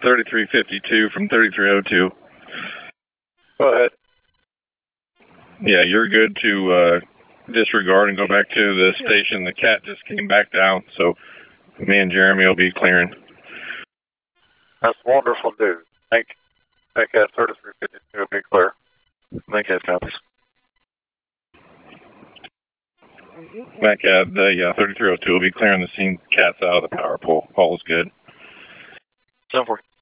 3352 from 3302. Go ahead. Yeah, you're good to disregard and go back to the station. The cat just came back down, so me and Jeremy will be clearing. That's wonderful news. Thank you. Thank you. 3352 will be clear. Thank you, copies. Back at the 3302 will be clearing the scene. Cat's out of the power pole. All is good. 7-4.